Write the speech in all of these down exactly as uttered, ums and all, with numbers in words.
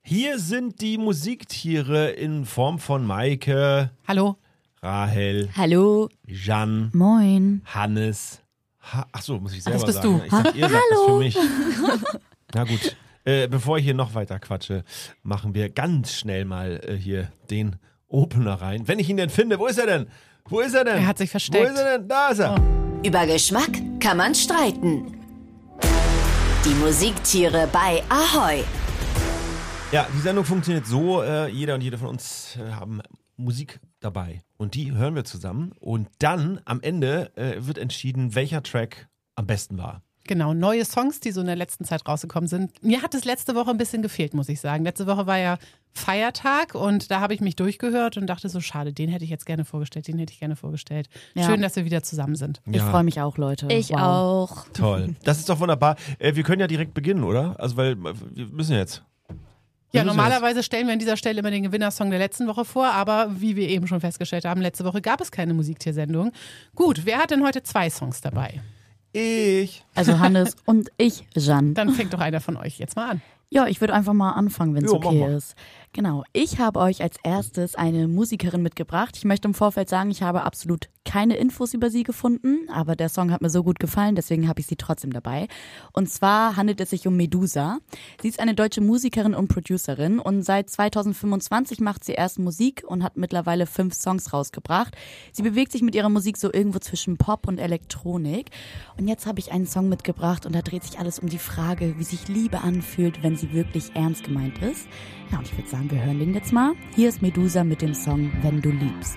Hier sind die Musiktiere in Form von Maike. Hallo. Rahel. Hallo. Jan. Moin. Hannes. Ha- Achso, muss ich selber das bist sagen. du. Ich sag, ihr sagt das Hallo. für mich. Na gut. Äh, bevor ich hier noch weiter quatsche, machen wir ganz schnell mal äh, hier den Opener rein. Wenn ich ihn denn finde, wo ist er denn? Wo ist er denn? Er hat sich versteckt. Wo ist er denn? Da ist er. Oh. Über Geschmack kann man streiten. Die Musiktiere bei Ahoi. Ja, die Sendung funktioniert so, äh, jeder und jede von uns äh, haben Musik dabei und die hören wir zusammen und dann am Ende äh, wird entschieden, welcher Track am besten war. Genau, neue Songs, die so in der letzten Zeit rausgekommen sind. Mir hat es letzte Woche ein bisschen gefehlt, muss ich sagen. Letzte Woche war ja Feiertag und da habe ich mich durchgehört und dachte so, schade, den hätte ich jetzt gerne vorgestellt, den hätte ich gerne vorgestellt. Ja. Schön, dass wir wieder zusammen sind. Ich Ja. freue mich auch, Leute. Ich wow. auch. Toll, das ist doch wunderbar. Äh, wir können ja direkt beginnen, oder? Also weil äh, wir müssen jetzt. Ja, Wir müssen normalerweise stellen wir an dieser Stelle immer den Gewinnersong der letzten Woche vor, aber wie wir eben schon festgestellt haben, letzte Woche gab es keine Musiktiersendung. Gut, wer hat denn heute zwei Songs dabei? jetzt. Ich. Also Hannes und ich, Jan. Dann fängt doch einer von euch jetzt mal an. Ja, ich würde einfach mal anfangen, wenn es Jo, mach okay mal. ist. Genau, ich habe euch als erstes eine Musikerin mitgebracht. Ich möchte im Vorfeld sagen, ich habe absolut keine Infos über sie gefunden, aber der Song hat mir so gut gefallen, deswegen habe ich sie trotzdem dabei. Und zwar handelt es sich um Medusa. Sie ist eine deutsche Musikerin und Producerin und seit zweitausendfünfundzwanzig macht sie erst Musik und hat mittlerweile fünf Songs rausgebracht. Sie bewegt sich mit ihrer Musik so irgendwo zwischen Pop und Elektronik. Und jetzt habe ich einen Song mitgebracht und da dreht sich alles um die Frage, wie sich Liebe anfühlt, wenn sie wirklich ernst gemeint ist. Ja, und ich würde sagen, wir hören den jetzt mal. Hier ist Medusa mit dem Song Wenn du liebst.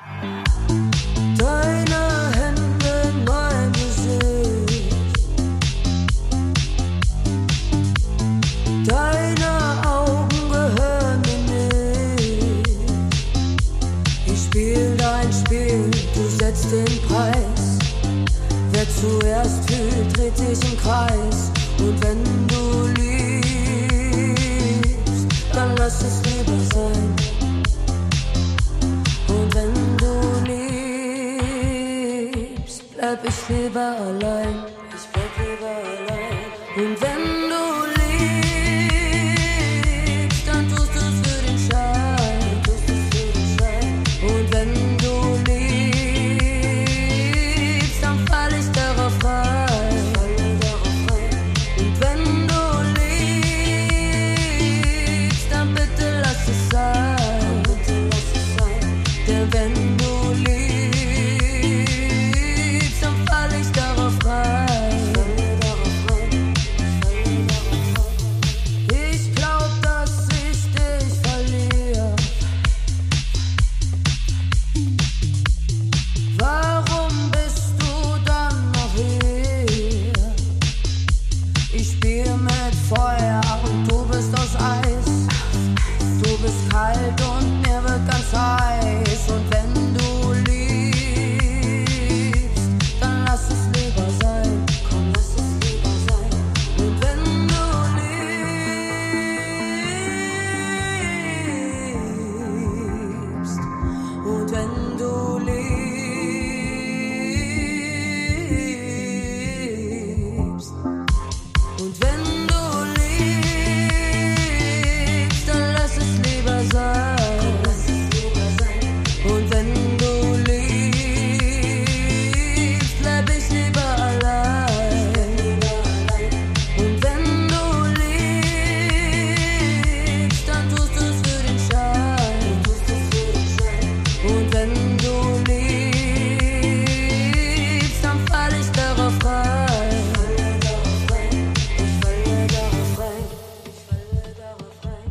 Deine Hände in mein Gesicht, deine Augen gehören mir nicht. Ich spiel dein Spiel, du setzt den Preis. Wer zuerst fühlt, dreht sich im Kreis. Und wenn du liebst, dann lass es lieber sein. Und wenn du liebst, bleib ich lieber allein. Ich bleib lieber allein. Und wenn du liebst, dann tust du's für den Schein. Tust du's für den Schein. Und wenn du liebst, dann fall ich darauf rein. Falle darauf rein. Und wenn du liebst, dann bitte lass es sein. Bitte lass es sein. Denn wenn du liebst, dann fall ich darauf rein. Falle darauf rein. Falle darauf rein. Ich glaub, dass ich dich verliere. Warum bist du dann noch hier? Ich spiel mit Feuer und du bist aus Eis. Du bist kalt und mir wird ganz heiß. Und wenn du liebst, dann lass es lieber sein. Komm, lass es lieber sein. Und wenn du liebst, und wenn du liebst, und wenn du liebst, dann lass es lieber sein. Und wenn du liebst, bleib ich lieber allein. Und wenn du liebst, dann tust du's für den Schein. Und wenn du liebst, dann fall ich darauf rein. Ich falle darauf rein. Ich falle darauf rein.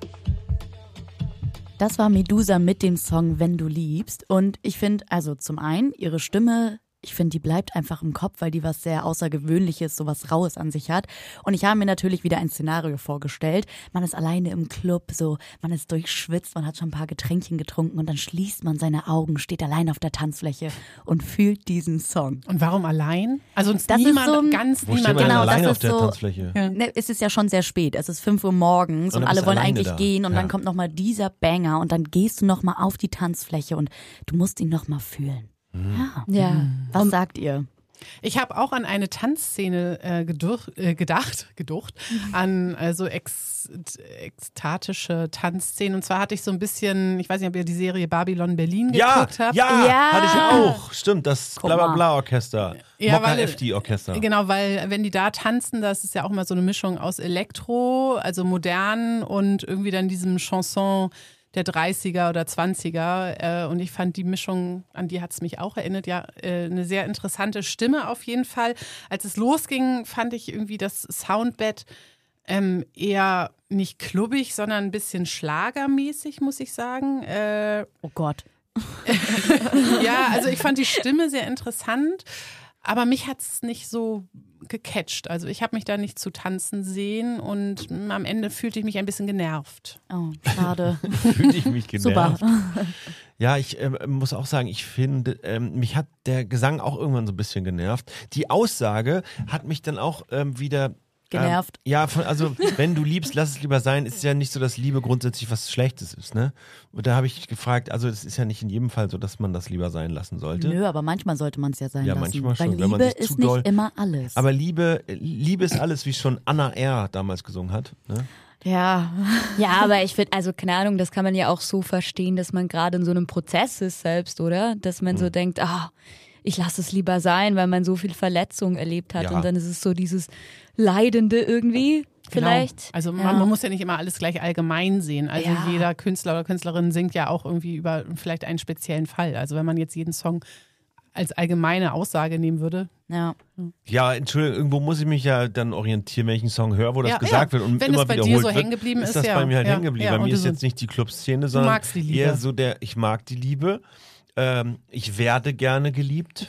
Das war Medusa mit dem Song Wenn du liebst. Und ich finde, also zum einen, ihre Stimme, ich finde, die bleibt einfach im Kopf, weil die was sehr Außergewöhnliches, so was Raues an sich hat. Und ich habe mir natürlich wieder ein Szenario vorgestellt. Man ist alleine im Club, so, man ist durchschwitzt, man hat schon ein paar Getränkchen getrunken und dann schließt man seine Augen, steht allein auf der Tanzfläche und fühlt diesen Song. Und warum allein? Also uns Das ist niemand, so ein- ganz Wo steht niemand. man genau, denn das alleine ist auf der so- Tanzfläche? Ja. Ne, es ist ja schon sehr spät, es ist fünf Uhr morgens Und und, dann alle bist du wollen alleine eigentlich da. gehen und Ja. dann kommt nochmal dieser Banger und dann gehst du nochmal auf die Tanzfläche und du musst ihn nochmal fühlen. Ja. Ja. Was sagt ihr? Ich habe auch an eine Tanzszene äh, geduch, äh, gedacht, geducht, an also ex, ekstatische Tanzszenen. Und zwar hatte ich so ein bisschen, ich weiß nicht, ob ihr die Serie Babylon Berlin Ja, geguckt habt. ja, Ja. hatte ich auch. Stimmt, das Guck mal. Blablabla-Orchester. Ja, Mokka weil- F D-Orchester. Genau, weil wenn die da tanzen, das ist ja auch immer so eine Mischung aus Elektro, also modern und irgendwie dann diesem Chanson der dreißiger oder zwanziger. Äh, und ich fand die Mischung, an die hat es mich auch erinnert, ja, äh, eine sehr interessante Stimme auf jeden Fall. Als es losging, fand ich irgendwie das Soundbed ähm, eher nicht klubbig, sondern ein bisschen schlagermäßig, muss ich sagen. Äh, Oh Gott. ja, also ich fand die Stimme sehr interessant, aber mich hat es nicht so gecatcht. Also ich habe mich da nicht zu tanzen sehen und mh, am Ende fühlte ich mich ein bisschen genervt. Oh, schade. Fühlte ich mich genervt. Super. Ja, ich ähm, muss auch sagen, ich finde, ähm, mich hat der Gesang auch irgendwann so ein bisschen genervt. Die Aussage hat mich dann auch ähm, wieder Genervt. Ähm, ja, von, also wenn du liebst, lass es lieber sein. Ist ja nicht so, dass Liebe grundsätzlich was Schlechtes ist, ne? Und da habe ich gefragt, also es ist ja nicht in jedem Fall so, dass man das lieber sein lassen sollte. Nö, aber manchmal sollte man es ja sein Ja, lassen. manchmal schon, Weil wenn man Liebe sich zu ist doll- nicht immer alles. Aber Liebe, Liebe ist alles, wie schon Anna R. damals gesungen hat. Ne? ja. Ja, aber ich finde, also keine Ahnung, das kann man ja auch so verstehen, dass man gerade in so einem Prozess ist selbst, oder? Dass man so denkt, ah, ich lasse es lieber sein, weil man so viel Verletzung erlebt hat. Ja. Und dann ist es so dieses Leidende irgendwie vielleicht. Genau. Also Ja. man, man muss ja nicht immer alles gleich allgemein sehen. Also Ja. jeder Künstler oder Künstlerin singt ja auch irgendwie über vielleicht einen speziellen Fall. Also wenn man jetzt jeden Song als allgemeine Aussage nehmen würde. Ja. Ja, Entschuldigung, irgendwo muss ich mich ja dann orientieren, wenn ich einen Song höre, wo das Ja, gesagt ja. wird und Wenn es immer bei dir wiederholt so wird, hängen geblieben ist ist, das ja. bei mir halt Ja, hängen geblieben. ja, Bei und mir du ist so- jetzt nicht die Clubszene, sondern magst die Liebe. eher so der, ich mag die Liebe, ähm, ich werde gerne geliebt,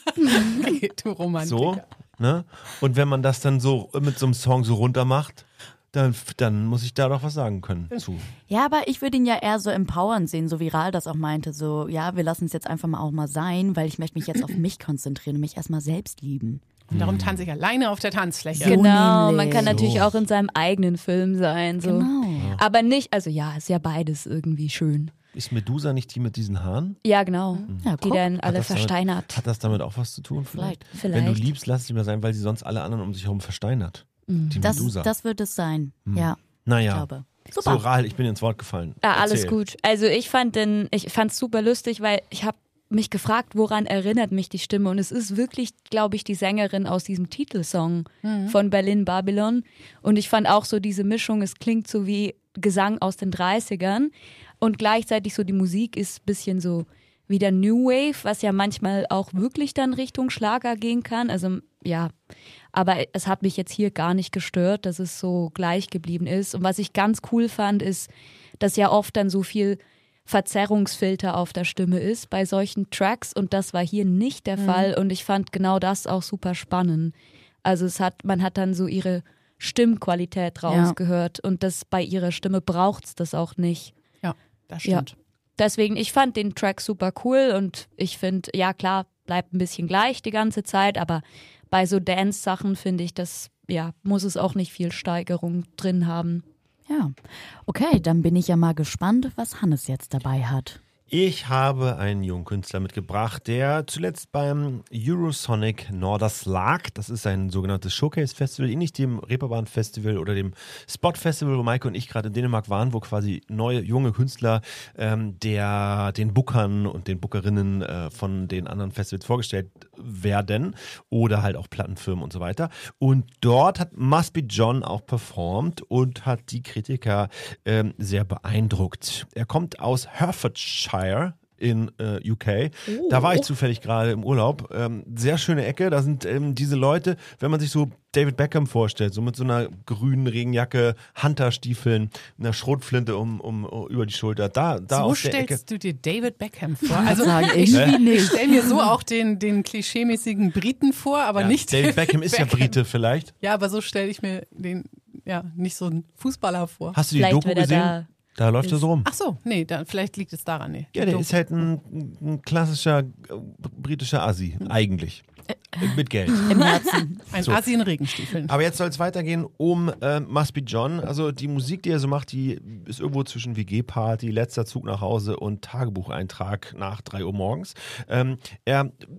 Du Romantiker. so, ne? Und wenn man das dann so mit so einem Song so runter macht, dann, dann muss ich da doch was sagen können zu. Ja, aber ich würde ihn ja eher so empowernd sehen, so viral das auch meinte. So, ja, wir lassen es jetzt einfach mal auch mal sein, weil ich möchte mich jetzt auf mich konzentrieren und mich erstmal selbst lieben. Und darum tanze ich alleine auf der Tanzfläche. So Genau, man nämlich. kann natürlich So. auch in seinem eigenen Film sein. So. Genau. Aber nicht, also ja, ist ja beides irgendwie schön. Ist Medusa nicht die mit diesen Haaren? Ja, genau. Ja, Die guck. dann alle das damit- versteinert. Hat das damit auch was zu tun? Vielleicht. Vielleicht. Wenn du liebst, lass es lieber sein, weil sie sonst alle anderen um sich herum versteinert. Die Das, Medusa. das wird es sein. Ja, ich naja. glaube. So, Super. Rahel, ich bin ins Wort gefallen. Ja, alles Erzähl. gut. Also ich fand den, ich fand's super lustig, weil ich habe mich gefragt, woran erinnert mich die Stimme? Und es ist wirklich, glaube ich, die Sängerin aus diesem Titelsong von Berlin Babylon. Und ich fand auch so diese Mischung, es klingt so wie Gesang aus den dreißigern und gleichzeitig so die Musik ist ein bisschen so wie der New Wave, was ja manchmal auch wirklich dann Richtung Schlager gehen kann. Also ja, aber es hat mich jetzt hier gar nicht gestört, dass es so gleich geblieben ist. Und was ich ganz cool fand, ist, dass ja oft dann so viel Verzerrungsfilter auf der Stimme ist bei solchen Tracks und das war hier nicht der Fall und ich fand genau das auch super spannend. Also es hat, man hat dann so ihre Stimmqualität rausgehört und das bei ihrer Stimme braucht's das auch nicht. Ja, das Ja. stimmt. Deswegen, ich fand den Track super cool und ich finde, ja klar, bleibt ein bisschen gleich die ganze Zeit, aber bei so Dance-Sachen finde ich, das ja, muss es auch nicht viel Steigerung drin haben. Ja. Okay, dann bin ich ja mal gespannt, was Hannes jetzt dabei hat. Ich habe einen jungen Künstler mitgebracht, der zuletzt beim Eurosonic Norderslag, das ist ein sogenanntes Showcase-Festival, ähnlich dem Reeperbahn-Festival oder dem Spot-Festival, wo Maike und ich gerade in Dänemark waren, wo quasi neue, junge Künstler ähm, der den Bookern und den Bookerinnen äh, von den anderen Festivals vorgestellt werden oder halt auch Plattenfirmen und so weiter. Und dort hat Must Be John auch performt und hat die Kritiker ähm, sehr beeindruckt. Er kommt aus Hertfordshire in äh, U K. Oh. Da war ich zufällig gerade im Urlaub. Ähm, sehr schöne Ecke. Da sind ähm, diese Leute, wenn man sich so David Beckham vorstellt, so mit so einer grünen Regenjacke, Hunterstiefeln, einer Schrotflinte um, um, um über die Schulter. Da, da So aus der Ecke. stellst du dir David Beckham vor. Also sagen, ich, irgendwie ich stelle mir so auch den, den klischeemäßigen Briten vor, aber Ja, nicht David Beckham ist ja Brite vielleicht. Ja, aber so stelle ich mir den, ja, nicht so einen Fußballer vor. Hast du die Vielleicht, Doku wenn er gesehen? da Da, läuft er so rum. Ach so, nee, dann, vielleicht liegt es daran. Nee. Ja, der ist halt ein, ein klassischer äh, britischer Assi, eigentlich. Mit Geld. Im Herzen. Ein So. Assi in Regenstiefeln. Aber jetzt soll es weitergehen um äh, Must Be John. Also die Musik, die er so macht, die ist irgendwo zwischen W G-Party, letzter Zug nach Hause und Tagebucheintrag nach drei Uhr morgens. Ähm, er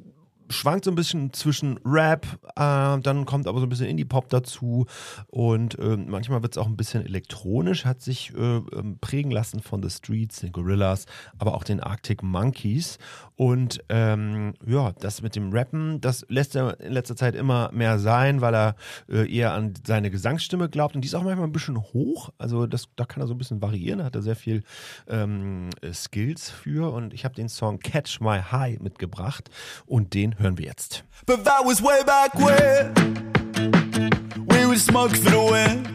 schwankt so ein bisschen zwischen Rap, äh, dann kommt aber so ein bisschen Indie-Pop dazu und äh, manchmal wird es auch ein bisschen elektronisch, hat sich äh, prägen lassen von The Streets, den Gorillaz, aber auch den Arctic Monkeys und ähm, ja, das mit dem Rappen, das lässt er in letzter Zeit immer mehr sein, weil er äh, eher an seine Gesangsstimme glaubt und die ist auch manchmal ein bisschen hoch, also das, da kann er so ein bisschen variieren, da hat er sehr viel ähm, Skills für und ich habe den Song Catch My High mitgebracht und den hören wir jetzt. But that was way back when we would smoke for the win.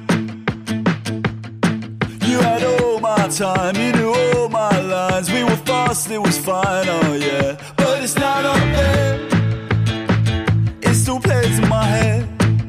You had all my time, you knew all my lines. We were fast, it was fine, oh yeah. But it's now not there. It still plays in my head.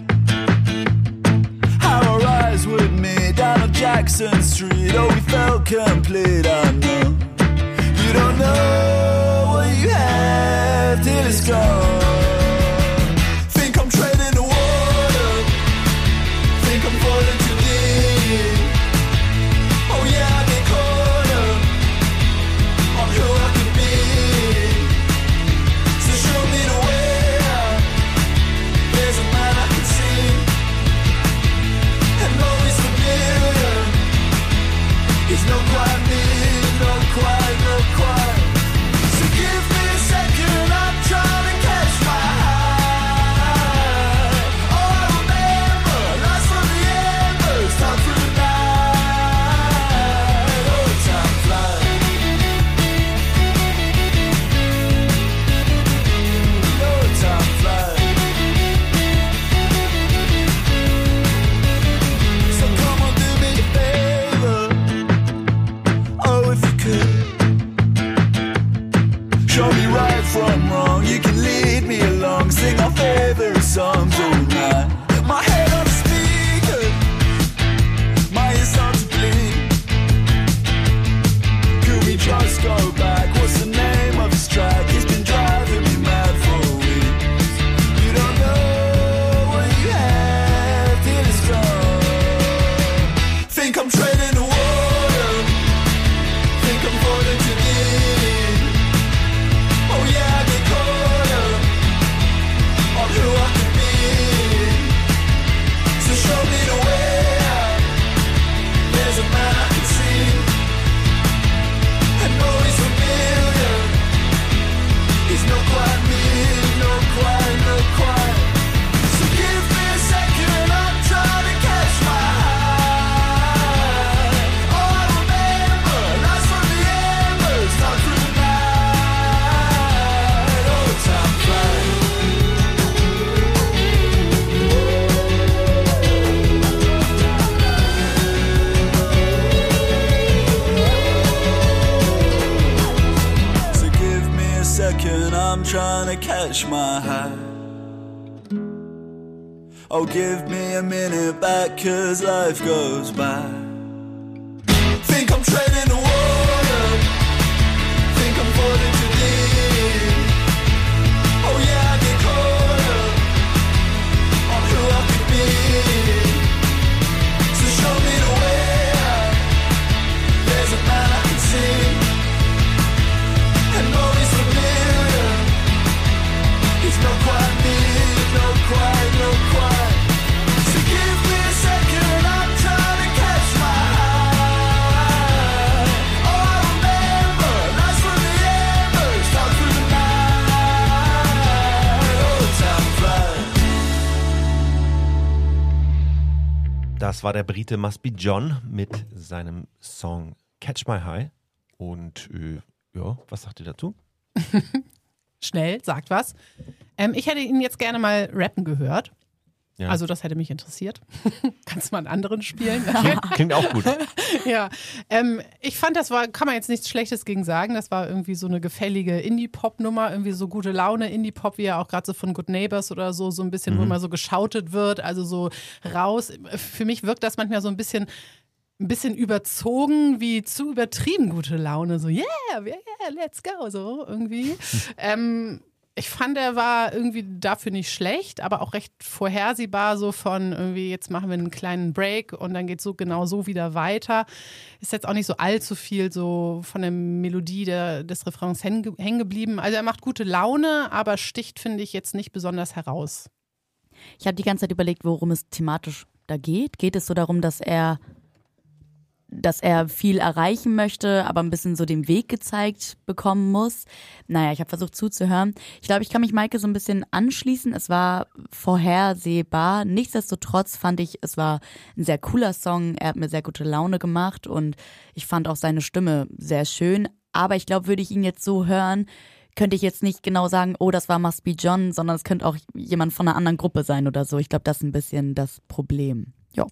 How our eyes would meet down on Jackson Street. Oh, we felt complete, I know. You don't know what you have till it's gone. Think I'm treading the water. Think I'm falling too deep. Oh yeah, I get caught up on who I could be. So show me the way out. There's a man I can see, and though he's familiar, he's not quite me, not quite, not quite. So give me a second, I'm trying to catch my high. Oh, I remember, lights from the embers, time through the night. Oh, time flies. Oh, time flies. So come on, do me a favor. Oh, if you could. Show me right from wrong, you can lead me along. Sing our favorite songs all night. My head on a speaker, my ears start to bleed. Could we just go back? What's the name of this track? It's been driving me mad for a week. You don't know what you have till it's gone. Think I'm treading the water. Think I'm falling too deep. Oh yeah, I get caught up on who I could be. So show me the way out. There's a man I can see, and though he's familiar, he's not quite me, not quite, not quite. So give me a second, I'm trying to catch my high. Oh, I remember, lights from the embers, time through the night. Oh, time flies. So give me a second, I'm trying to catch my high. Oh, give me a minute back, cause life goes by. Think I'm treading the water. Think I'm falling too deep. Oh yeah, I get caught up on who I could be. So show me the way out. There's a man I can see, and though he's familiar, he's not quite me, not quite, not quite. So give me a second, I'm trying to catch my high. Oh, I remember, lights from the embers, time through the night. Oh, time flies. Das war der Brite Must Be John mit seinem Song Catch My High und äh, ja, was sagt ihr dazu? Schnell, sagt was. Ähm, ich hätte ihn jetzt gerne mal rappen gehört. Ja. Also das hätte mich interessiert. Kannst du mal einen anderen spielen? Klingt, klingt auch gut. Ja, ähm, ich fand, das war, kann man jetzt nichts Schlechtes gegen sagen. Das war irgendwie so eine gefällige Indie-Pop-Nummer, irgendwie so gute Laune Indie-Pop, wie ja auch gerade so von Good Neighbors oder so, so ein bisschen, Mhm. wo immer so geschautet wird, also so raus. Für mich wirkt das manchmal so ein bisschen ein bisschen überzogen, wie zu übertrieben gute Laune. So, yeah, yeah, let's go, so irgendwie. ähm, ich fand, er war irgendwie dafür nicht schlecht, aber auch recht vorhersehbar, so von irgendwie, jetzt machen wir einen kleinen Break und dann geht es so genau so wieder weiter. Ist jetzt auch nicht so allzu viel so von der Melodie der, des Refrains hängen hängen geblieben. Also er macht gute Laune, aber sticht, finde ich, jetzt nicht besonders heraus. Ich habe die ganze Zeit überlegt, worum es thematisch da geht. Geht es so darum, dass er dass er viel erreichen möchte, aber ein bisschen so den Weg gezeigt bekommen muss. Naja, ich habe versucht zuzuhören. Ich glaube, ich kann mich Maike so ein bisschen anschließen. Es war vorhersehbar. Nichtsdestotrotz fand ich, es war ein sehr cooler Song. Er hat mir sehr gute Laune gemacht und ich fand auch seine Stimme sehr schön. Aber ich glaube, würde ich ihn jetzt so hören, könnte ich jetzt nicht genau sagen, oh, das war Must Be John, sondern es könnte auch jemand von einer anderen Gruppe sein oder so. Ich glaube, das ist ein bisschen das Problem. Jo.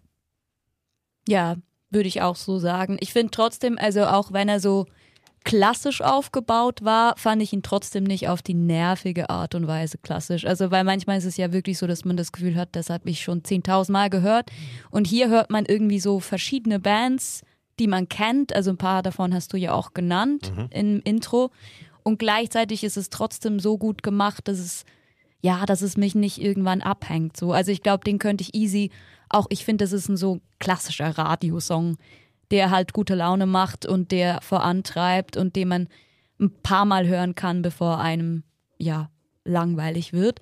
Ja, würde ich auch so sagen. Ich finde trotzdem, also auch wenn er so klassisch aufgebaut war, fand ich ihn trotzdem nicht auf die nervige Art und Weise klassisch. Also weil manchmal ist es ja wirklich so, dass man das Gefühl hat, das habe ich schon zehntausend Mal gehört. Und hier hört man irgendwie so verschiedene Bands, die man kennt. Also ein paar davon hast du ja auch genannt mhm. im Intro. Und gleichzeitig ist es trotzdem so gut gemacht, dass es, ja, dass es mich nicht irgendwann abhängt. So. Also ich glaube, den könnte ich easy auch, ich finde, das ist ein so klassischer Radiosong, der halt gute Laune macht und der vorantreibt und den man ein paar Mal hören kann, bevor einem, ja, langweilig wird.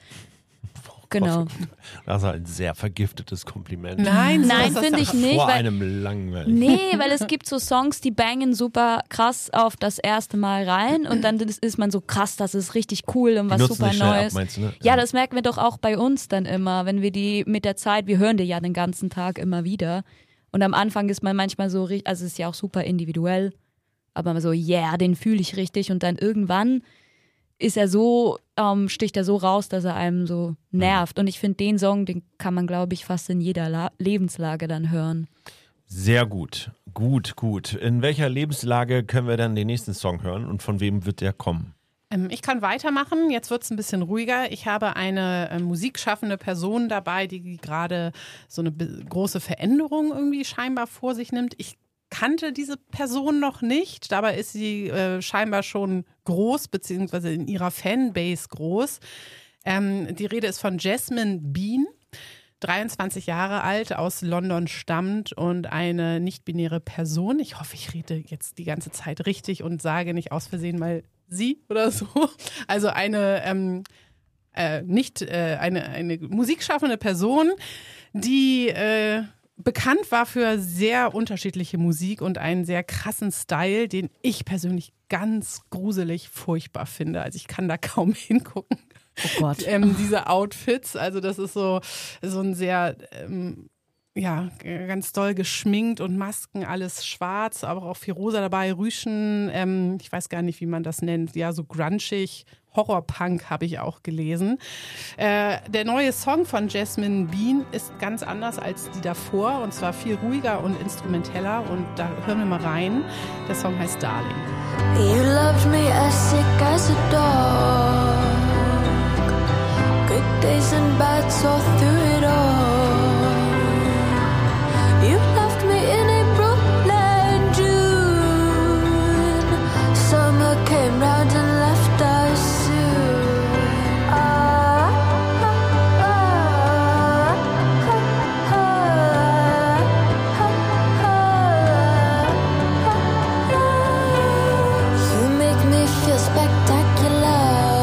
Genau. Das ist ein sehr vergiftetes Kompliment. Nein, Nein, finde ich nicht. Vor weil, einem langweilig. Nee, weil es gibt so Songs, die bangen super krass auf das erste Mal rein und dann ist man so krass, das ist richtig cool und was die super nicht schnell Neues. Ab, meinst du, ne? Ja, das merken wir doch auch bei uns dann immer, wenn wir die mit der Zeit, wir hören die ja den ganzen Tag immer wieder und am Anfang ist man manchmal so, also es ist ja auch super individuell, aber so, yeah, den fühle ich richtig und dann irgendwann ist er so, ähm, sticht er so raus, dass er einem so nervt. Und ich finde, den Song, den kann man, glaube ich, fast in jeder La- Lebenslage dann hören. Sehr gut, gut, gut. In welcher Lebenslage können wir dann den nächsten Song hören und von wem wird der kommen? Ähm, ich kann weitermachen, jetzt wird es ein bisschen ruhiger. Ich habe eine äh, musikschaffende Person dabei, die gerade so eine be- große Veränderung irgendwie scheinbar vor sich nimmt. Ich kannte diese Person noch nicht, dabei ist sie äh, scheinbar schon groß, beziehungsweise in ihrer Fanbase groß. Ähm, die Rede ist von Jasmine Bean, dreiundzwanzig Jahre alt, aus London stammt und eine nicht-binäre Person. Ich hoffe, ich rede jetzt die ganze Zeit richtig und sage nicht aus Versehen mal sie oder so. Also eine ähm, äh, nicht äh, eine, eine musikschaffende Person, die äh, bekannt war für sehr unterschiedliche Musik und einen sehr krassen Style, den ich persönlich ganz gruselig furchtbar finde. Also ich kann da kaum hingucken. Oh Gott. Ähm, diese Outfits, also das ist so, so ein sehr, ähm, ja, ganz doll geschminkt und Masken, alles schwarz, aber auch viel rosa dabei, Rüschen, ähm, ich weiß gar nicht, wie man das nennt, ja, so grunchig, Horrorpunk habe ich auch gelesen. Äh, der neue Song von Jasmine Bean ist ganz anders als die davor und zwar viel ruhiger und instrumenteller und da hören wir mal rein. Der Song heißt Darling. You loved me as sick as a dog. Good days and bad, so through it all. You left me in April and June. Summer came round and left us soon. Ah, ah, ah, ah, ah, ah, ah. You make me feel spectacular.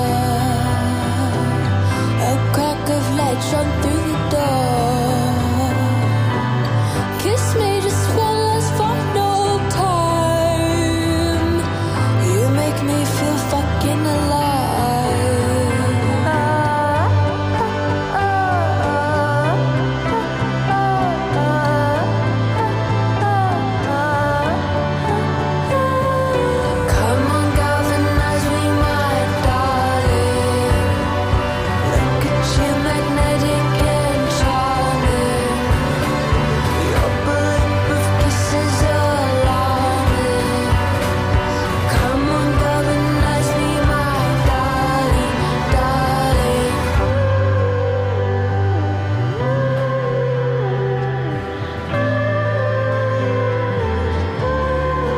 A crack of light shone through the door. Kiss me just one last final time. You make me feel fucking alive. Ah, ah, ah, ah, ah, ah. Come on, galvanize me, my darling. Look at you, magnetic and charming. Your bulletproof kisses alarming. Come on, galvanize me, my darling, darling.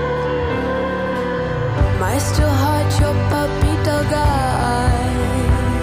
Am I still hard, your puppy dog eyes?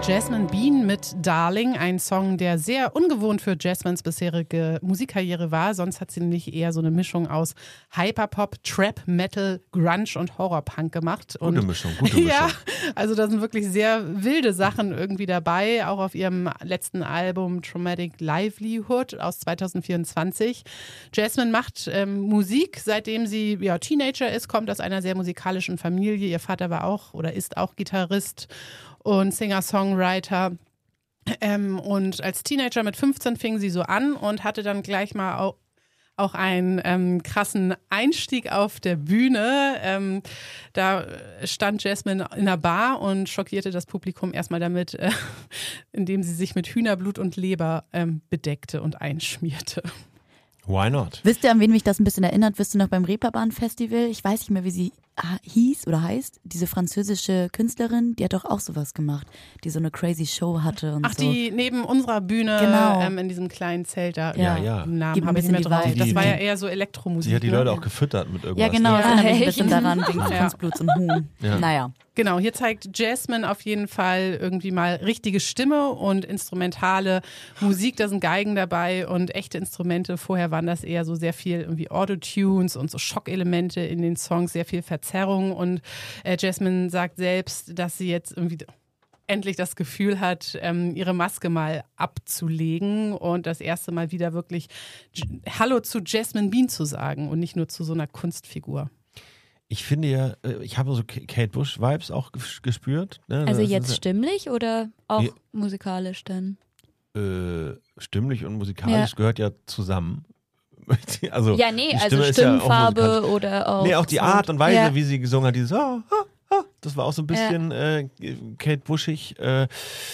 Jasmine Bean mit Darling, ein Song, der sehr ungewohnt für Jasmines bisherige Musikkarriere war. Sonst hat sie nämlich eher so eine Mischung aus Hyperpop, Trap, Metal, Grunge und Horrorpunk gemacht. Gute und, Mischung, gute Mischung. Ja, also da sind wirklich sehr wilde Sachen irgendwie dabei, auch auf ihrem letzten Album Traumatic Livelihood aus zwanzig vierundzwanzig. Jasmine macht ähm, Musik, seitdem sie ja, Teenager ist, kommt aus einer sehr musikalischen Familie. Ihr Vater war auch oder ist auch Gitarrist und Singer-Songwriter. Ähm, und als Teenager mit fünfzehn fing sie so an und hatte dann gleich mal auch, auch einen ähm, krassen Einstieg auf der Bühne. Ähm, da stand Jasmine in einer Bar und schockierte das Publikum erstmal damit, äh, indem sie sich mit Hühnerblut und Leber ähm, bedeckte und einschmierte. Why not? Wisst ihr, an wen mich das ein bisschen erinnert? Wisst ihr noch beim Reeperbahn-Festival? Ich weiß nicht mehr, wie sie hieß oder heißt. Diese französische Künstlerin, die hat doch auch sowas gemacht, die so eine crazy Show hatte und Ach, so. die neben unserer Bühne Genau. ähm, in diesem kleinen Zelt da. Ja, ja. Den Namen Gibt ein habe ich nicht mehr bisschen drauf. die Vibe. Das war Die- ja eher so Elektromusik. Sie hat die ne? Leute auch gefüttert mit irgendwas. Ja, genau, Ne? ich erinnere mich ein echt? bisschen daran, wegen Ja. Franzbluts und Huhn. Ja. Naja. Genau, hier zeigt Jasmine auf jeden Fall irgendwie mal richtige Stimme und instrumentale Musik. Da sind Geigen dabei und echte Instrumente. Vorher waren das eher so sehr viel irgendwie Autotunes und so Schockelemente in den Songs, sehr viel Verzerrung. Und äh, Jasmine sagt selbst, dass sie jetzt irgendwie endlich das Gefühl hat, ähm, ihre Maske mal abzulegen und das erste Mal wieder wirklich J- Hallo zu Jasmine Bean zu sagen und nicht nur zu so einer Kunstfigur. Ich finde ja, äh, ich habe so K- Kate Bush-Vibes auch ges- gespürt. Ne? Also Das jetzt ist, stimmlich oder auch Ja. musikalisch dann? äh, stimmlich und musikalisch Ja. gehört ja zusammen. Also, Ja, nee, die also Stimme ist ja auch Stimmfarbe musikalisch. oder auch. Nee, auch die Sound. Art und Weise, Ja. wie sie gesungen hat, dieses ah, ah, ah, das war auch so ein bisschen äh, Kate Bushig. Äh,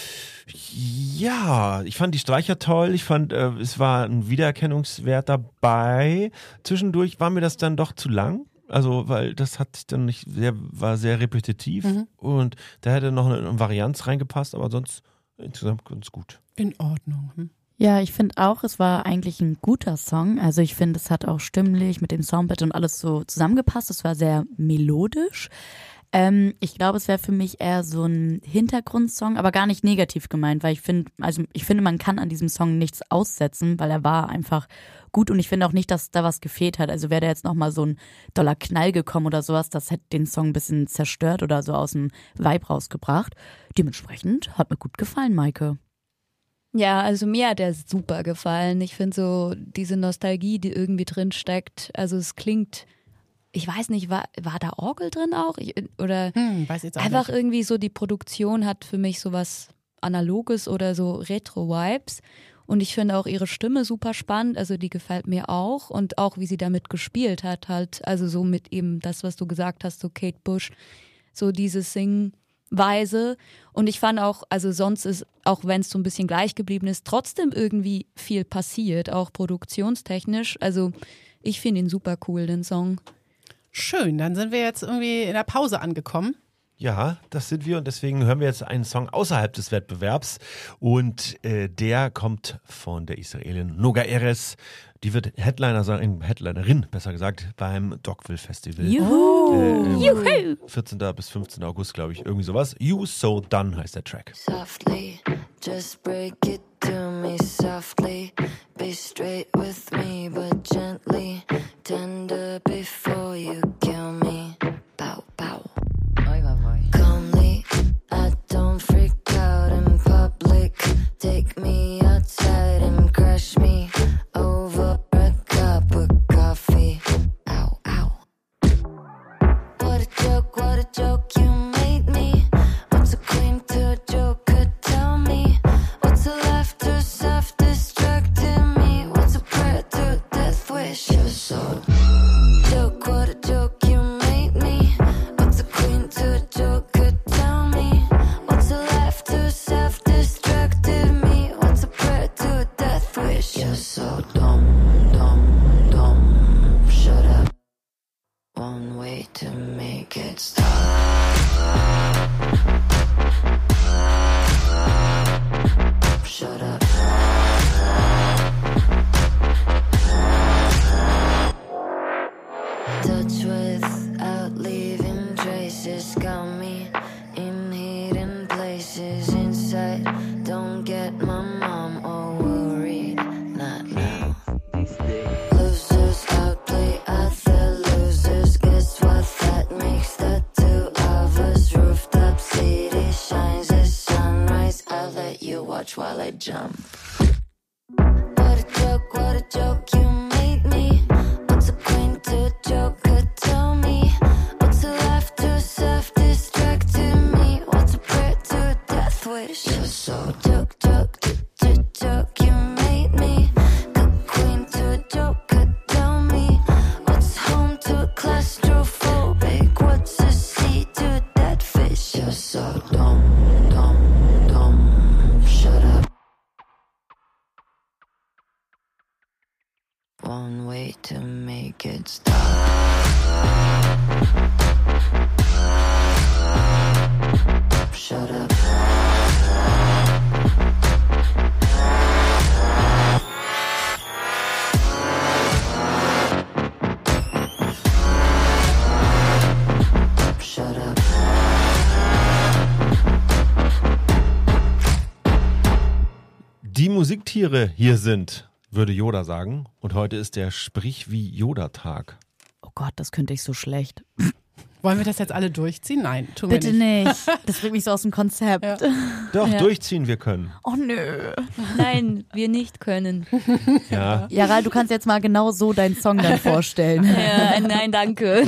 ja, ich fand die Streicher toll. Ich fand, äh, es war ein Wiedererkennungswert dabei. Zwischendurch war mir das dann doch zu lang. Also, weil das hat sich dann nicht sehr, war sehr repetitiv und da hätte noch eine, eine Varianz reingepasst, aber sonst insgesamt ganz gut. In Ordnung. Hm? Ja, ich finde auch, es war eigentlich ein guter Song. Also ich finde, es hat auch stimmlich mit dem Soundbit und alles so zusammengepasst. Es war sehr melodisch. Ähm, ich glaube, es wäre für mich eher so ein Hintergrundsong, aber gar nicht negativ gemeint, weil ich finde, also ich finde, man kann an diesem Song nichts aussetzen, weil er war einfach gut und ich finde auch nicht, dass da was gefehlt hat. Also wäre da jetzt nochmal so ein doller Knall gekommen oder sowas, das hätte den Song ein bisschen zerstört oder so aus dem Vibe rausgebracht. Dementsprechend hat mir gut gefallen, Maike. Ja, also mir hat der super gefallen. Ich finde so diese Nostalgie, die irgendwie drin steckt. Also es klingt, ich weiß nicht, war, war da Orgel drin auch? Ich, oder Hm, weiß jetzt auch einfach nicht. irgendwie so, die Produktion hat für mich sowas Analoges oder so Retro-Vibes. Und ich finde auch ihre Stimme super spannend, also die gefällt mir auch. Und auch wie sie damit gespielt hat, halt, also so mit eben das, was du gesagt hast, so Kate Bush, so diese Singweise. Und ich fand auch, also sonst ist, auch wenn es so ein bisschen gleich geblieben ist, trotzdem irgendwie viel passiert, auch produktionstechnisch. Also ich finde ihn super cool, den Song. Schön, dann sind wir jetzt irgendwie in der Pause angekommen. Ja, das sind wir und deswegen hören wir jetzt einen Song außerhalb des Wettbewerbs und äh, der kommt von der Israelin Noga Erez. Die wird Headliner sein, Headlinerin besser gesagt, beim Dogville Festival. Juhu! Äh, Juhu! vierzehnten bis fünfzehnten August, glaube ich, irgendwie sowas. You So Done heißt der Track. Softly, just break it to me softly. Be straight with me, but gently. Tender before you kill me. Bow, bow. Calmly, I don't freak out in public. Take me outside and crush me over a cup of coffee. Ow, ow. What a joke, what a joke you made me. What's a queen to a joker? Tell me. What's a laughter self-destructing me? What's a prayer to a death wish? You're so joke, what a joke you made me. What's a queen to a joker? Tell me. What's a laughter self-destructing me? What's a prayer to a death wish? You're so dumb, dumb, dumb. Shut up. One way to make it stop. Shut up. Touch without leaving traces. Got me in hidden places inside it gets dark. Shut up. Shut up. Die Musiktiere hier sind, würde Yoda sagen. Und heute ist der Sprich wie Yoda-Tag. Oh Gott, das könnte ich so schlecht. Wollen wir das jetzt alle durchziehen? Nein, tun Bitte wir nicht. nicht. Das bringt mich so aus dem Konzept. Ja. Doch, Ja. durchziehen wir können. Oh nö. Nein, wir nicht können. Ja. Jara, du kannst jetzt mal genau so deinen Song dann vorstellen. Ja, nein, danke.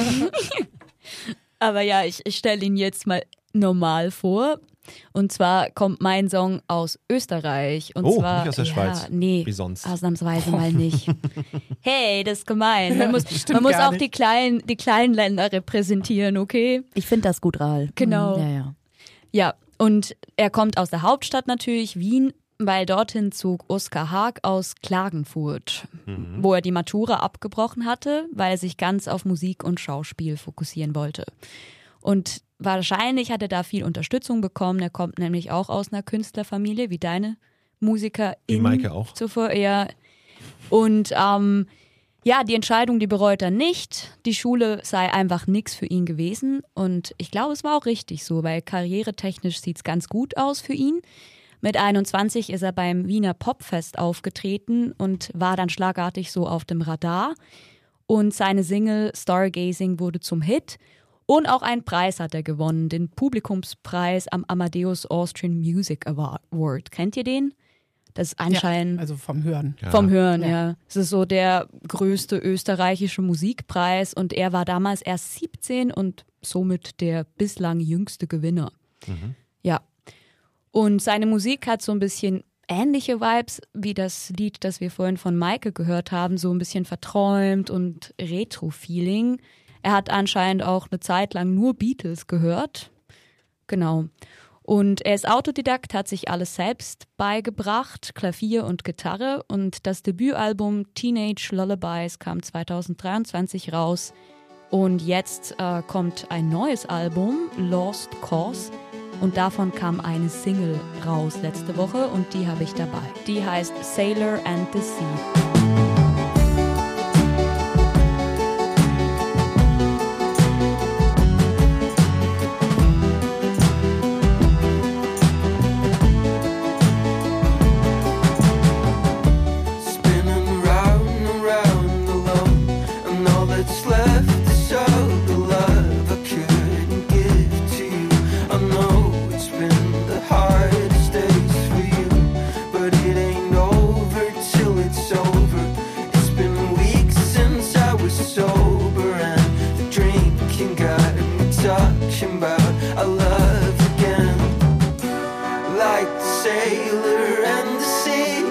Aber ja, ich, ich stelle ihn jetzt mal normal vor. Und zwar kommt mein Song aus Österreich. Und Oh, zwar, nicht aus der ja, Schweiz. Nee, Wie sonst. ausnahmsweise mal nicht. Hey, das ist gemein. Man muss, Stimmt man muss gar auch nicht. die kleinen, die kleinen Länder repräsentieren, okay? Ich finde das gut, Rahl. Genau. Ja, ja. Ja, und er kommt aus der Hauptstadt natürlich, Wien, weil dorthin zog Oskar Haag aus Klagenfurt, wo er die Matura abgebrochen hatte, weil er sich ganz auf Musik und Schauspiel fokussieren wollte. Und wahrscheinlich hat er da viel Unterstützung bekommen. Er kommt nämlich auch aus einer Künstlerfamilie, wie deine Musikerin. Wie Maike auch. Zuvor, ja. Und ähm, ja, die Entscheidung, die bereut er nicht. Die Schule sei einfach nichts für ihn gewesen. Und ich glaube, es war auch richtig so, weil karrieretechnisch sieht es ganz gut aus für ihn. Mit einundzwanzig ist er beim Wiener Popfest aufgetreten und war dann schlagartig so auf dem Radar. Und seine Single Stargazing wurde zum Hit. Und auch einen Preis hat er gewonnen, den Publikumspreis am Amadeus Austrian Music Award. Kennt ihr den? Das ist anscheinend Ja, also vom Hören. Ja. vom Hören, Ja. ja. Es ist so der größte österreichische Musikpreis und er war damals erst siebzehn und somit der bislang jüngste Gewinner. Ja. Und seine Musik hat so ein bisschen ähnliche Vibes wie das Lied, das wir vorhin von Maike gehört haben, so ein bisschen verträumt und Retro-Feeling. Er hat anscheinend auch eine Zeit lang nur Beatles gehört. Genau. Und er ist Autodidakt, hat sich alles selbst beigebracht, Klavier und Gitarre. Und das Debütalbum Teenage Lullabies kam zweitausenddreiundzwanzig raus. Und jetzt äh, kommt ein neues Album, Lost Cause. Und davon kam eine Single raus letzte Woche und die habe ich dabei. Die heißt Sailor and the Sea. Spinning round and round alone, and all that's left is all the love I couldn't give to you. I know it's been the hardest days for you, but it ain't over till it's over. It's been weeks since I was sober, and the drinking got me talking about our love again. Like the sailor and the sea,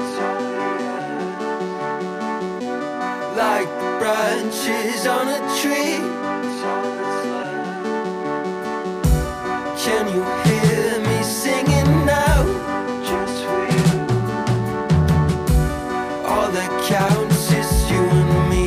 like the branches on a tree. Can you hear me singing now? Just for you. All that counts is you and me.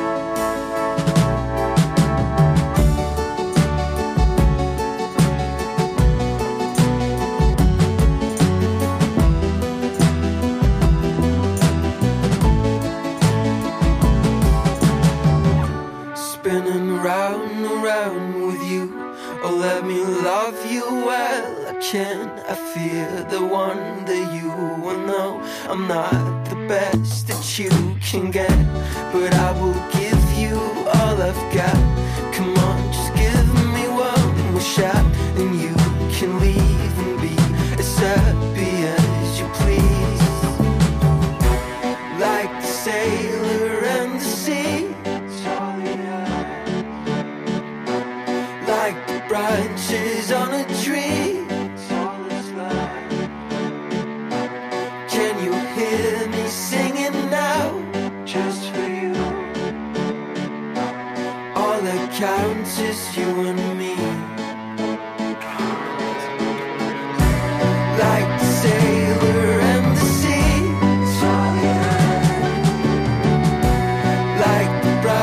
Spinning round and round with you. Oh, let me love you well. I can. I fear the one that you will know. I'm not the best that you can get, but I will give you all I've got. Come on, just give me one more shot, and you can leave and be as happy as you please. Like the sailor and the sea, like the branches on a tree. Can you hear me singing now? Just for you. All that counts is you and me. Like the sailor and the sea, like the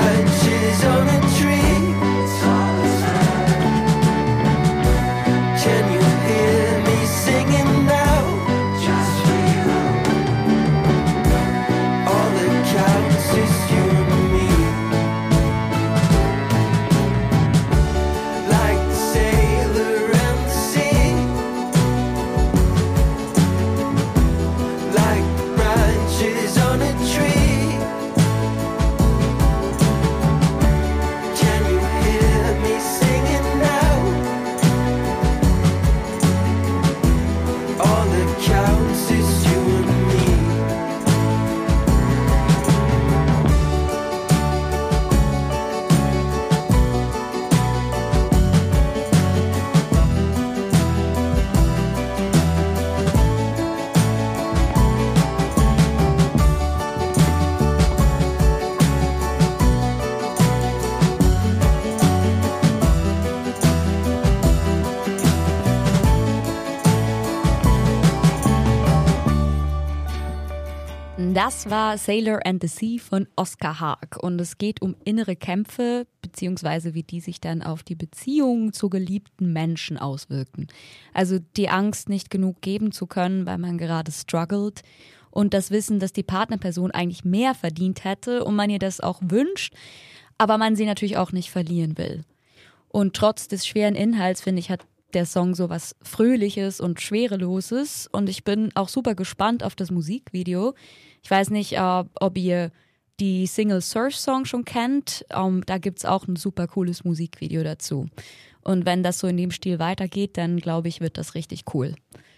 Das war Sailor and the Sea von Oskar Haag und es geht um innere Kämpfe, beziehungsweise wie die sich dann auf die Beziehung zu geliebten Menschen auswirken. Also die Angst, nicht genug geben zu können, weil man gerade struggelt und das Wissen, dass die Partnerperson eigentlich mehr verdient hätte und man ihr das auch wünscht, aber man sie natürlich auch nicht verlieren will. Und trotz des schweren Inhalts, finde ich, hat der Song so was Fröhliches und Schwereloses und ich bin auch super gespannt auf das Musikvideo. Ich weiß nicht, uh, ob ihr die Single Surf Song schon kennt. Um, da gibt es auch ein super cooles Musikvideo dazu. Und wenn das so in dem Stil weitergeht, dann glaube ich, wird das richtig cool.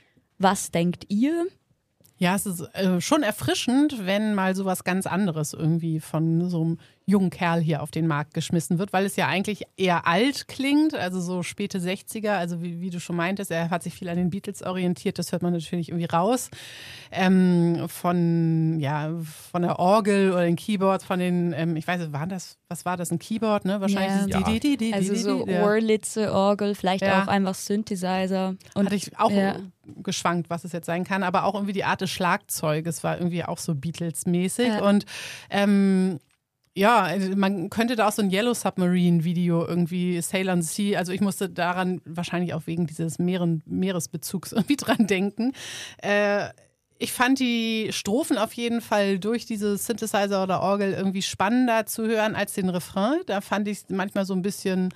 Was denkt ihr? Ja, es ist äh, schon erfrischend, wenn mal sowas ganz anderes irgendwie von so einem jungen Kerl hier auf den Markt geschmissen wird, weil es ja eigentlich eher alt klingt, also so späte sechziger, also wie, wie du schon meintest, er hat sich viel an den Beatles orientiert, das hört man natürlich irgendwie raus. Ähm, von, ja, von der Orgel oder den Keyboards, von den, ähm, ich weiß nicht, war das, was war das, ein Keyboard, ne? Wahrscheinlich ja. die, die, die, die, Also die, so die, ja. Ohrlitze, Orgel, vielleicht Ja. auch einfach Synthesizer. Und Hatte ich auch ja. geschwankt, was es jetzt sein kann, aber auch irgendwie die Art des Schlagzeuges war irgendwie auch so Beatles-mäßig Ja. und ähm, ja, also man könnte da auch so ein Yellow Submarine Video irgendwie, Sail on the Sea, also ich musste daran wahrscheinlich auch wegen dieses Meeren, Meeresbezugs irgendwie dran denken. Äh, ich fand die Strophen auf jeden Fall durch diese Synthesizer oder Orgel irgendwie spannender zu hören als den Refrain. Da fand ich es manchmal so ein bisschen,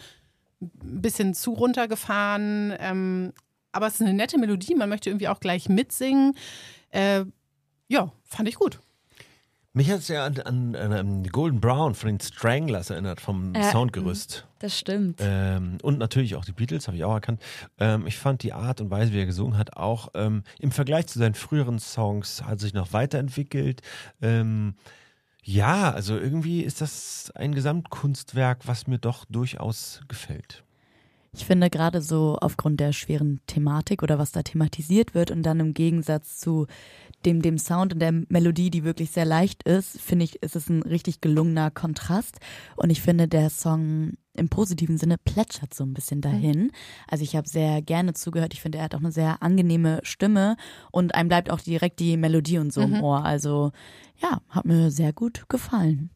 ein bisschen zu runtergefahren. Ähm, aber es ist eine nette Melodie, man möchte irgendwie auch gleich mitsingen. Äh, ja, fand ich gut. Mich hat es ja an, an, an Golden Brown von den Stranglers erinnert, vom Ja. Soundgerüst. Das stimmt. Ähm, und natürlich auch die Beatles, habe ich auch erkannt. Ähm, ich fand die Art und Weise, wie er gesungen hat, auch ähm, im Vergleich zu seinen früheren Songs hat sich noch weiterentwickelt. Ähm, ja, also irgendwie ist das ein Gesamtkunstwerk, was mir doch durchaus gefällt. Ich finde gerade so aufgrund der schweren Thematik oder was da thematisiert wird und dann im Gegensatz zu dem, dem Sound und der Melodie, die wirklich sehr leicht ist, finde ich, ist es ein richtig gelungener Kontrast und ich finde, der Song im positiven Sinne plätschert so ein bisschen dahin. Also ich habe sehr gerne zugehört, ich finde, er hat auch eine sehr angenehme Stimme und einem bleibt auch direkt die Melodie und so mhm. im Ohr, also ja, hat mir sehr gut gefallen.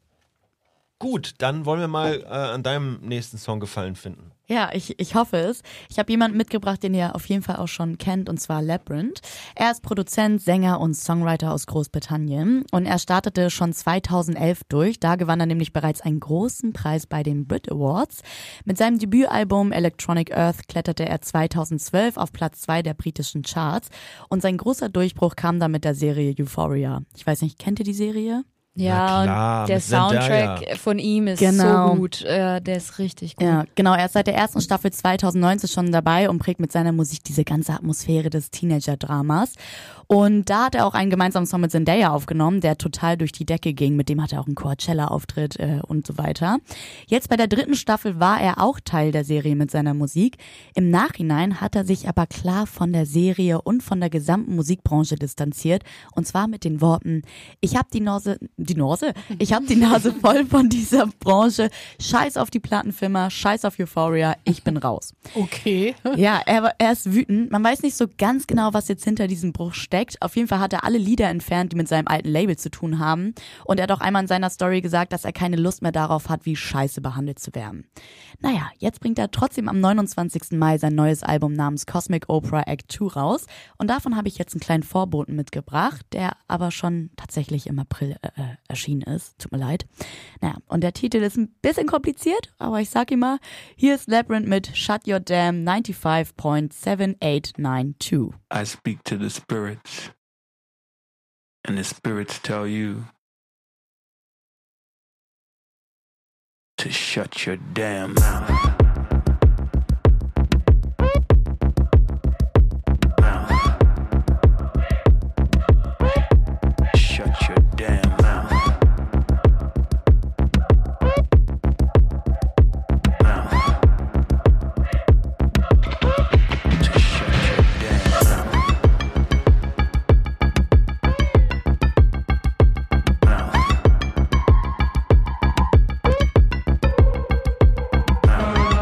Gut, dann wollen wir mal äh, an deinem nächsten Song Gefallen finden. Ja, ich, ich hoffe es. Ich habe jemanden mitgebracht, den ihr auf jeden Fall auch schon kennt, und zwar Labyrinth. Er ist Produzent, Sänger und Songwriter aus Großbritannien und er startete schon zweitausendelf durch. Da gewann er nämlich bereits einen großen Preis bei den Brit Awards. Mit seinem Debütalbum Electronic Earth kletterte er zweitausendzwölf auf Platz zwei der britischen Charts und sein großer Durchbruch kam dann mit der Serie Euphoria. Ich weiß nicht, kennt ihr die Serie? Ja, klar, und der mit Zendaya. Soundtrack von ihm ist Genau. so gut. Äh, der ist richtig gut. Ja, genau. Er ist seit der ersten Staffel zweitausendneunzehn schon dabei und prägt mit seiner Musik diese ganze Atmosphäre des Teenager-Dramas. Und da hat er auch einen gemeinsamen Song mit Zendaya aufgenommen, der total durch die Decke ging. Mit dem hat er auch einen Coachella-Auftritt äh, und so weiter. Jetzt bei der dritten Staffel war er auch Teil der Serie mit seiner Musik. Im Nachhinein hat er sich aber klar von der Serie und von der gesamten Musikbranche distanziert. Und zwar mit den Worten: Ich hab die Nase, die Nase? Ich hab die Nase voll von dieser Branche. Scheiß auf die Plattenfirma, scheiß auf Euphoria, ich bin raus. Okay. Ja, er, er ist wütend. Man weiß nicht so ganz genau, was jetzt hinter diesem Bruch steckt. Auf jeden Fall hat er alle Lieder entfernt, die mit seinem alten Label zu tun haben. Und er hat auch einmal in seiner Story gesagt, dass er keine Lust mehr darauf hat, wie scheiße behandelt zu werden. Naja, jetzt bringt er trotzdem am neunundzwanzigsten Mai sein neues Album namens Cosmic Opera Act zwei raus. Und davon habe ich jetzt einen kleinen Vorboten mitgebracht, der aber schon tatsächlich im April äh, erschienen ist. Tut mir leid. Naja, und der Titel ist ein bisschen kompliziert, aber ich sag ihm mal, hier ist Labyrinth mit Shut Your Damn ninety-five point seven eight nine two. I speak to the spirits, and the spirits tell you to shut your damn mouth. Mouth. Shut your damn mouth. Mouth. To shut your damn mouth. Mouth.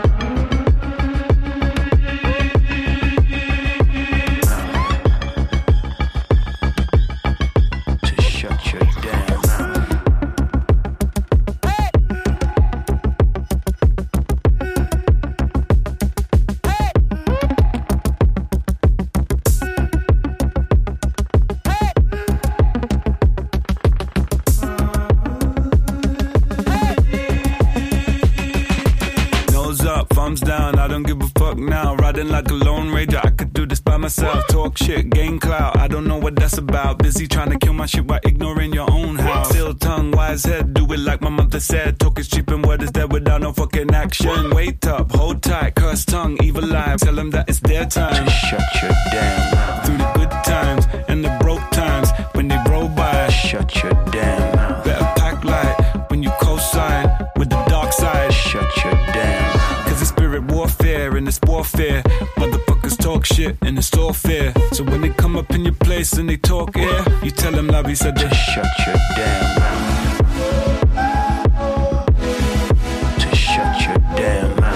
thumbs down, I don't give a fuck now. Riding like a lone ranger, I could do this by myself. Talk shit, gain clout, I don't know what that's about. Busy trying to kill my shit while ignoring your own house. Still tongue, wise head, do it like my mother said. Talk is cheap and word is dead without no fucking action. Wait up, hold tight, curse tongue, evil eye. Tell them that it's their time. Just shut your damn mouth. Through the good times and the broke times, when they roll by, shut your damn mouth. Better pack light when you co-sign with the dark side. Shut your damn mouth. Cause it's spirit warfare and it's warfare. Motherfuckers talk shit and it's all fair. So when they come up in your place and they talk air, you tell them Lavi said just shut your damn mouth. Just shut your damn mouth.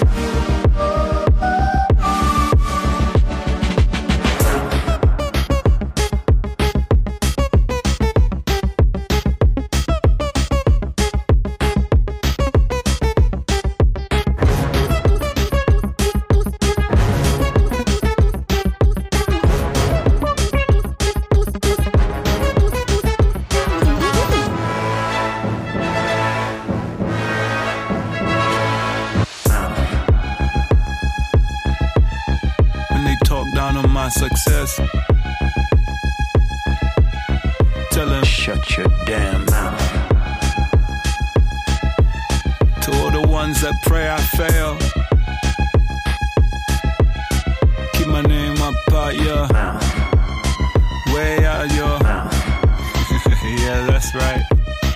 Success. Tell them shut your damn mouth. To all the ones that pray I fail, keep my name up out your mouth. Way out your mouth. Yeah, that's right.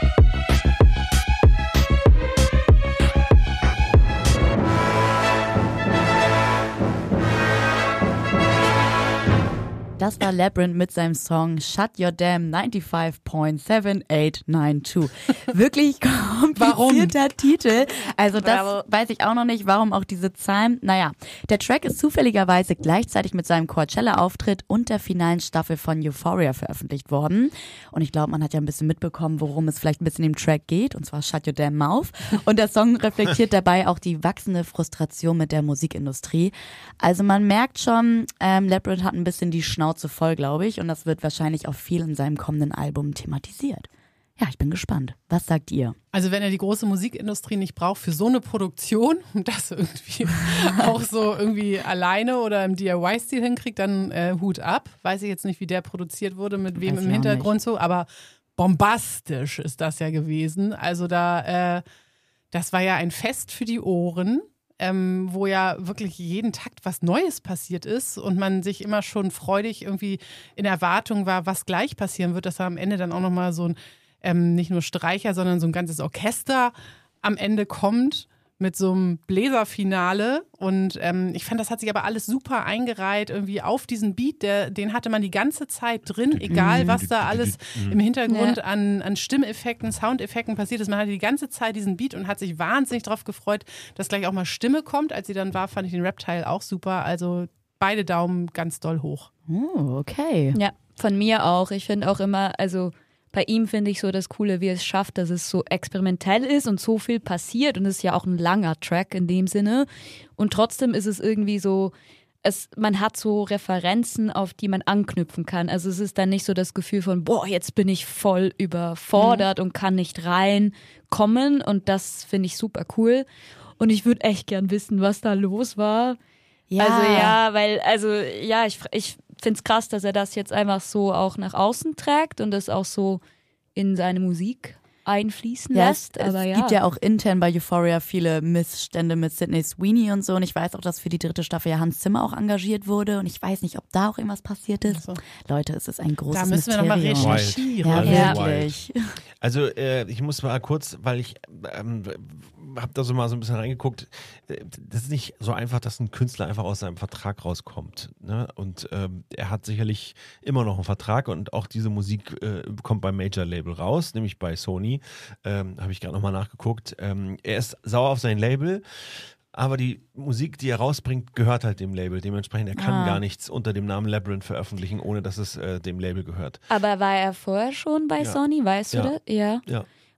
Das war Labyrinth mit seinem Song Shut Your Damn neunundneunzig Komma sieben acht neun zwei. Wirklich komplizierter Titel. Also das Bravo. Weiß ich auch noch nicht, warum auch diese Zahlen. Naja, der Track ist zufälligerweise gleichzeitig mit seinem Coachella-Auftritt und der finalen Staffel von Euphoria veröffentlicht worden. Und ich glaube, man hat ja ein bisschen mitbekommen, worum es vielleicht ein bisschen im Track geht. Und zwar Shut Your Damn Mouth. Und der Song reflektiert dabei auch die wachsende Frustration mit der Musikindustrie. Also man merkt schon, ähm, Labyrinth hat ein bisschen die Schnauze voll, glaube ich, und das wird wahrscheinlich auch viel in seinem kommenden Album thematisiert. Ja, ich bin gespannt. Was sagt ihr? Also wenn er die große Musikindustrie nicht braucht für so eine Produktion und das irgendwie auch so irgendwie alleine oder im D I Y-Stil hinkriegt, dann äh, Hut ab. Weiß ich jetzt nicht, wie der produziert wurde, mit wem Weiß im Hintergrund so, aber bombastisch ist das ja gewesen. Also da, äh, das war ja ein Fest für die Ohren. Ähm, wo ja wirklich jeden Takt was Neues passiert ist und man sich immer schon freudig irgendwie in Erwartung war, was gleich passieren wird, dass da am Ende dann auch nochmal so ein, ähm, nicht nur Streicher, sondern so ein ganzes Orchester am Ende kommt mit so einem Bläserfinale und ähm, ich fand, das hat sich aber alles super eingereiht irgendwie auf diesen Beat, der, den hatte man die ganze Zeit drin, egal was da alles im Hintergrund ja. an, an Stimmeffekten, Soundeffekten passiert ist. Man hatte die ganze Zeit diesen Beat und hat sich wahnsinnig darauf gefreut, dass gleich auch mal Stimme kommt. Als sie dann war, fand ich den Rap-Teil auch super, also beide Daumen ganz doll hoch. Oh, okay. Ja, von mir auch. Ich finde auch immer, also bei ihm finde ich so das Coole, wie er es schafft, dass es so experimentell ist und so viel passiert und es ist ja auch ein langer Track in dem Sinne und trotzdem ist es irgendwie so, es, man hat so Referenzen, auf die man anknüpfen kann. Also es ist dann nicht so das Gefühl von, boah, jetzt bin ich voll überfordert mhm. und kann nicht reinkommen und das finde ich super cool und ich würde echt gern wissen, was da los war. Ja. Also ja, weil, also ja, ich, ich finde es krass, dass er das jetzt einfach so auch nach außen trägt und das auch so in seine Musik einfließen ja, lässt. Es, aber es ja. gibt ja auch intern bei Euphoria viele Missstände mit Sydney Sweeney und so und ich weiß auch, dass für die dritte Staffel ja Hans Zimmer auch engagiert wurde und ich weiß nicht, ob da auch irgendwas passiert ist. So. Leute, es ist ein großes Da müssen Mysterium. wir nochmal recherchieren. Ja, ja. wirklich. Also äh, ich muss mal kurz, weil ich ähm, habe da so mal so ein bisschen reingeguckt, das ist nicht so einfach, dass ein Künstler einfach aus seinem Vertrag rauskommt. Ne? Und ähm, er hat sicherlich immer noch einen Vertrag und auch diese Musik äh, kommt beim Major-Label raus, nämlich bei Sony. Ähm, habe ich gerade nochmal nachgeguckt. Ähm, er ist sauer auf sein Label, aber die Musik, die er rausbringt, gehört halt dem Label. Dementsprechend, er kann ah. gar nichts unter dem Namen Labyrinth veröffentlichen, ohne dass es äh, dem Label gehört. Aber war er vorher schon bei ja. Sony, weißt ja. du das? Ja. Ja.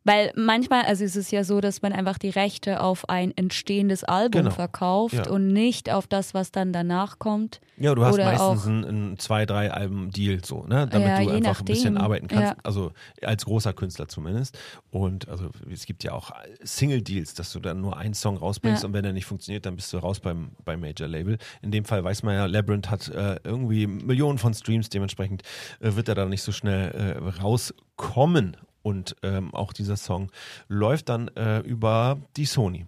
Weil manchmal, also es ist ja so, dass man einfach die Rechte auf ein entstehendes Album Genau. verkauft Ja. und nicht auf das, was dann danach kommt. Ja, du hast Oder meistens auch- ein, ein zwei, drei Alben-Deal, so, ne? Damit Ja, du je einfach ein bisschen nachdem. arbeiten kannst. Ja. Also als großer Künstler zumindest. Und also es gibt ja auch Single-Deals, dass du dann nur einen Song rausbringst Ja. und wenn der nicht funktioniert, dann bist du raus beim, beim Major-Label. In dem Fall weiß man ja, Labyrinth hat äh, irgendwie Millionen von Streams, dementsprechend äh, wird er da nicht so schnell äh, rauskommen. Und ähm, auch dieser Song läuft dann äh, über die Sony.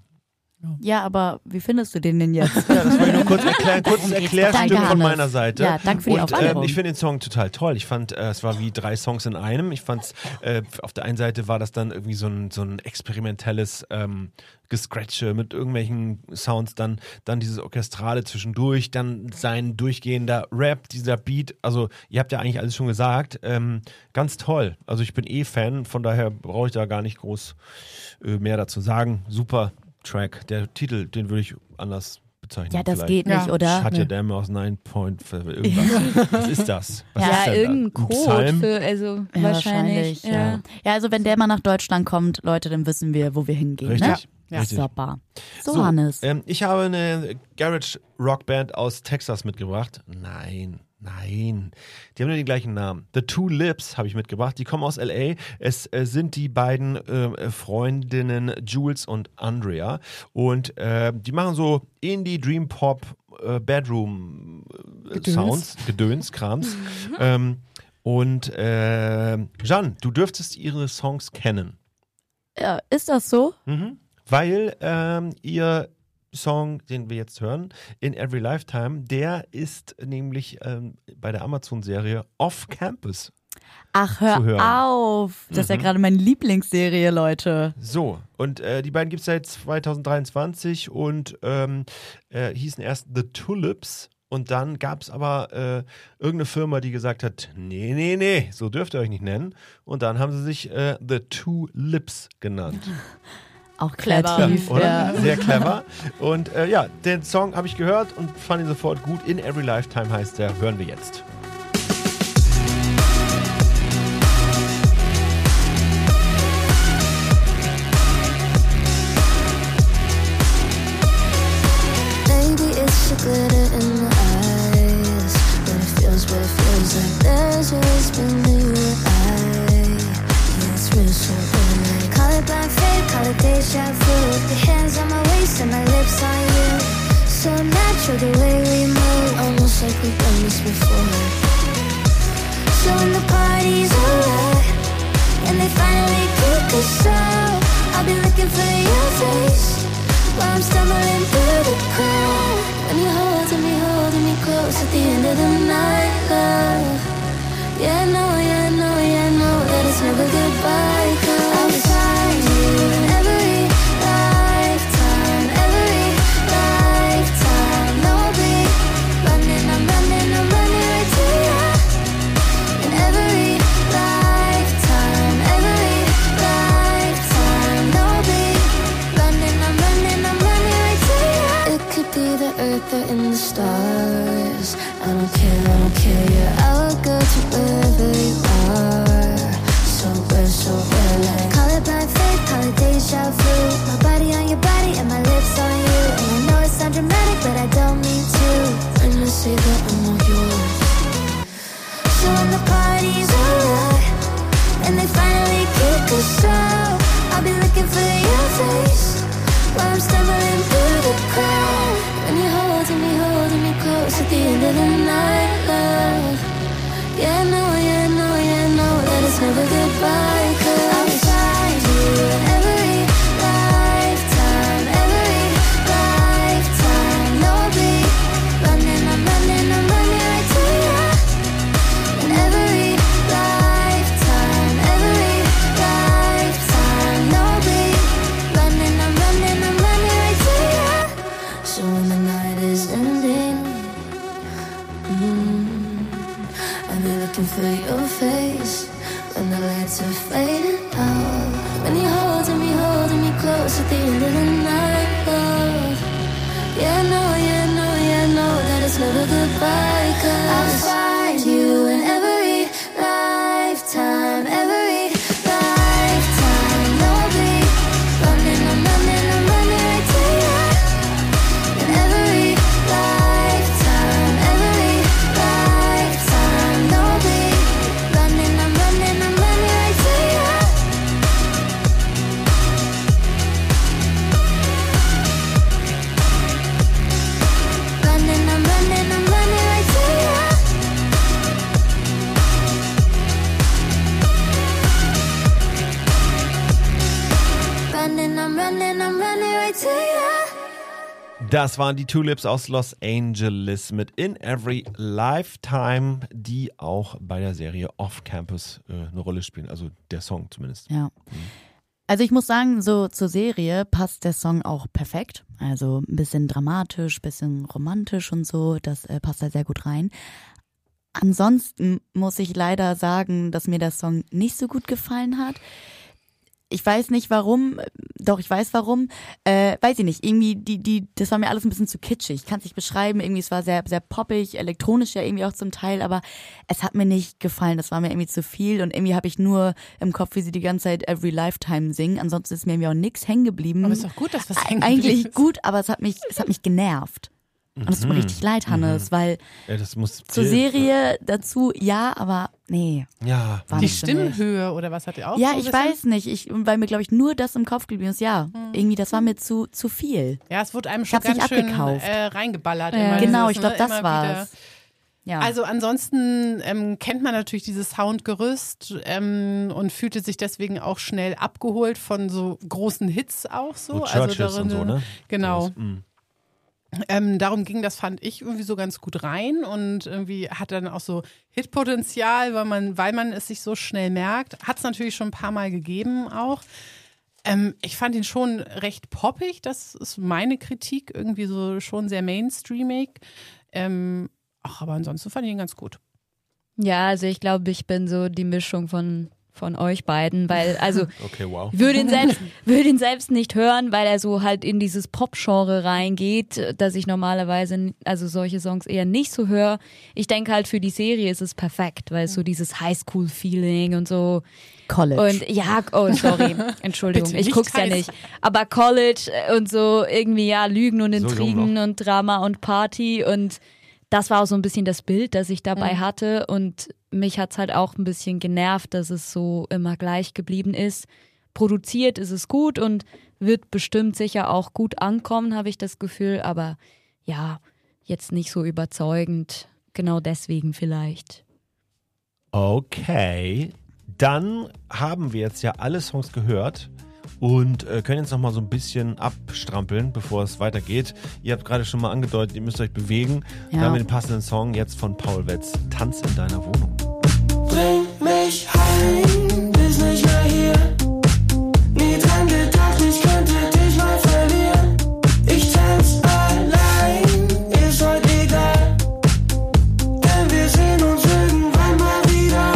Ja, aber wie findest du den denn jetzt? Ja, das wollte ich nur kurz erklären. Kurzes geht's. Erklärstück Danke, von Hannes. meiner Seite. Ja, danke für die Und Aufklärung. ähm, ich finde den Song total toll. Ich fand, äh, es war wie drei Songs in einem. Ich fand, äh, auf der einen Seite war das dann irgendwie so ein, so ein experimentelles ähm, Gescratche mit irgendwelchen Sounds, dann, dann dieses Orchestrale zwischendurch, dann sein durchgehender Rap, dieser Beat. Also ihr habt ja eigentlich alles schon gesagt. Ähm, ganz toll. Also ich bin eh Fan, von daher brauche ich da gar nicht groß äh, mehr dazu sagen. Super Track. Der Titel, den würde ich anders bezeichnen. Ja, das vielleicht. geht nicht, Ja. oder? Shut your damn aus nine point irgendwas. Was ist das? Was Ja, ist denn irgendein da? Ein Code Psalm? für, also Ja, wahrscheinlich. Ja. Ja. ja, also wenn der mal nach Deutschland kommt, Leute, dann wissen wir, wo wir hingehen. Richtig. Ne? Richtig. Super. So, So, Hannes. Ähm, ich habe eine Garage Rockband aus Texas mitgebracht. Nein, nein. Die haben nur den gleichen Namen. The Two Lips habe ich mitgebracht. Die kommen aus L A. Es äh, sind die beiden äh, Freundinnen Jules und Andrea. Und äh, die machen so Indie, Dream Pop, äh, Bedroom äh, Gedöns. Sounds, Gedöns, Krams. ähm, und äh, Jeanne, du dürftest ihre Songs kennen. Ja, ist das so? Mhm. Weil ähm, ihr Song, den wir jetzt hören, In Every Lifetime, der ist nämlich ähm, bei der Amazon-Serie Off Campus. Ach, Zu hör hören. auf. Das ist ja Mhm. gerade meine Lieblingsserie, Leute. So, und äh, die beiden gibt es seit zwanzig dreiundzwanzig und ähm, äh, hießen erst The Tulips. Und dann gab es aber äh, irgendeine Firma, die gesagt hat, nee, nee, nee, so dürft ihr euch nicht nennen. Und dann haben sie sich äh, The Two Lips genannt. Auch Clever. kreativ. Oder? Ja. Sehr clever. Und äh, ja, den Song habe ich gehört und fand ihn sofort gut. In Every Lifetime heißt der, hören wir jetzt. Maybe it's the glitter in my eyes, but it feels, but it feels like there's always been you and I. Yeah, it's real, so real. Like, call it blind faith, call it deja vu. Your hands on my waist and my lips on you. So natural the way we move, almost like we've done this before. So when the party's over and they finally kick us out, I'll be looking for your face while I'm stumbling through the crowd. When you're holding me, holding me close at the end of the night, love. Yeah, I know, yeah, I know, yeah, I know that it's never goodbye, 'cause I'll find you in every lifetime, every lifetime. No, I'll be running, I'm running, I'm running right to you. In every lifetime, every lifetime. No, I'll be running, I'm running, I'm running right to you. It could be the earth or in the stars. I don't care, I don't care. Yeah, I will go to wherever you are. So we're so we're like, call it blind faith, call it deja vu. My body on your body and my lips on you. And I know it's not dramatic, but I don't mean to. When you say that I'm all yours. So when the party's over and they finally kick us out, I'll be looking for your face while I'm stumbling through the crowd. When you're holding me, holding me close at the end of the night, love. Yeah, I know, yeah, I know, yeah, I know that it's never goodbye, 'cause I'll find you in every lifetime, every lifetime. No, I'll be running, I'm running, I'm running right to you. In every lifetime, every lifetime. No, I'll be running, I'm running, I'm running right to you. So when the night is ending, mm, I'll be looking for your face when the lights are fading out. When you're holding me, holding me close at the end of the night, love. Yeah, I know, yeah, I know, yeah, I know that it's never goodbye, 'cause I'll find you in every lifetime, every lifetime. No, right to you. Das waren die Tulips aus Los Angeles mit In Every Lifetime, die auch bei der Serie Off Campus äh, eine Rolle spielen, also der Song zumindest. Ja. Also ich muss sagen, so zur Serie passt der Song auch perfekt. Also ein bisschen dramatisch, ein bisschen romantisch und so, das äh, passt da sehr gut rein. Ansonsten muss ich leider sagen, dass mir der Song nicht so gut gefallen hat. Ich weiß nicht warum, doch ich weiß warum, äh, weiß ich nicht, irgendwie, die, die, das war mir alles ein bisschen zu kitschig, ich kann es nicht beschreiben, irgendwie, es war sehr, sehr poppig, elektronisch ja irgendwie auch zum Teil, aber es hat mir nicht gefallen, das war mir irgendwie zu viel und irgendwie habe ich nur im Kopf, wie sie die ganze Zeit Every Lifetime singen, ansonsten ist mir irgendwie auch nichts hängen geblieben. Aber ist doch gut, dass was hängen geblieben Eigentlich ist. gut, aber es hat mich, es hat mich genervt. Und es tut mir richtig leid, Hannes, weil Ja, das muss zur Serie dazu, ja, aber nee. Ja. War Die nicht für mich. Stimmhöhe oder was hat ihr auch? Ja, so ein ich bisschen? weiß nicht, ich, weil mir, glaube ich, nur das im Kopf geblieben ist, ja. Irgendwie, das war mir zu, zu viel. Ja, es wurde einem Ich schon hab's nicht ganz schön abgekauft. äh, reingeballert. Ja. Immer Genau, dieses, ich glaube, ne, das immer war's. wieder. Ja. Also ansonsten ähm, kennt man natürlich dieses Soundgerüst ähm, und fühlte sich deswegen auch schnell abgeholt von so großen Hits auch so. So also Churches und so, ne? Genau. Sowas, mm. Ähm, darum ging das, fand ich, irgendwie so ganz gut rein und irgendwie hat dann auch so Hitpotenzial, weil man, weil man es sich so schnell merkt. Hat es natürlich schon ein paar Mal gegeben auch. Ähm, ich fand ihn schon recht poppig, das ist meine Kritik, irgendwie so schon sehr mainstreamig. Ähm, ach, aber ansonsten fand ich ihn ganz gut. Ja, also ich glaube, ich bin so die Mischung von, von euch beiden, weil, also Okay, wow. ich würde ihn selbst, würde ihn selbst nicht hören, weil er so halt in dieses Pop-Genre reingeht, dass ich normalerweise also solche Songs eher nicht so höre. Ich denke halt für die Serie ist es perfekt, weil es so dieses Highschool-Feeling und so. College. Und ja, oh sorry, Entschuldigung, Bitte ich nicht guck's ja heiß. nicht. Aber College und so irgendwie ja Lügen und So jung Intrigen und Drama und Party und das war auch so ein bisschen das Bild, das ich dabei hatte und mich hat's halt auch ein bisschen genervt, dass es so immer gleich geblieben ist. Produziert ist es gut und wird bestimmt sicher auch gut ankommen, habe ich das Gefühl, aber ja, jetzt nicht so überzeugend. Genau deswegen vielleicht. Okay, dann haben wir jetzt ja alle Songs gehört und äh, können jetzt nochmal so ein bisschen abstrampeln, bevor es weitergeht. Ihr habt gerade schon mal angedeutet, ihr müsst euch bewegen. Ja. Da haben wir den passenden Song jetzt von Paul Wetz, Tanz in deiner Wohnung. Bring mich heim, bist nicht mehr hier. Nie dran gedacht, ich könnte dich mal verlieren. Ich tanz allein, ist heute egal. Denn wir sehen uns irgendwann mal wieder.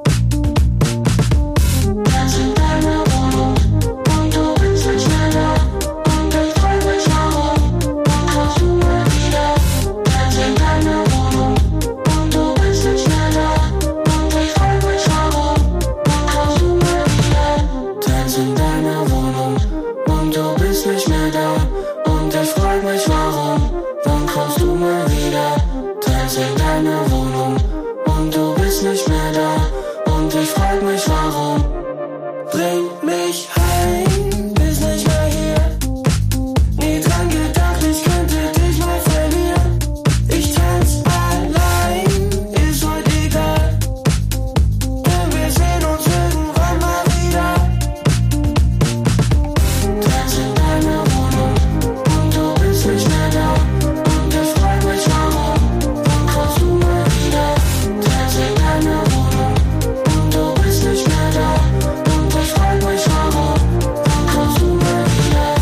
Tanz in deiner Wohnung und du bist nicht mehr da. Und ich freu mich warum, und kommst du mal wieder. Tanz in deiner Wohnung und du bist nicht mehr da. Ich freu mich warum, wann kommst du mal wieder? Tanz in deiner Wohnung und du bist nicht mehr da. Und ich freu mich warum, wann kommst du mal wieder? Tanz in deiner Wohnung und du bist nicht mehr da. Und ich frag mich warum. Bring mich heim, bist nicht mehr hier. Nie dran gedacht, ich könnte dich mal verlieren. Ich tanz allein, ist heute egal. Denn wir sehen uns irgendwann mal wieder. Tanz in deiner Wohnung und du bist nicht mehr da. Und ich freu mich warum, wann kommst du mal wieder? Tanz in deiner Wohnung und du bist nicht mehr da. Und ich freu mich warum, wann kommst du mal wieder?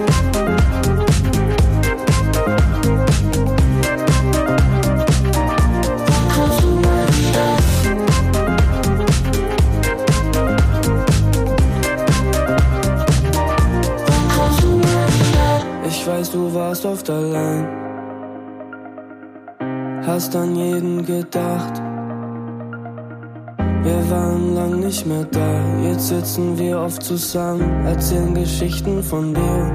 Wann kommst du mal wieder? Wann kommst du mal wieder? Ich weiß, du warst oft allein. Hast an jeden gedacht. Wir waren lang nicht mehr da. Jetzt sitzen wir oft zusammen, erzählen Geschichten von dir.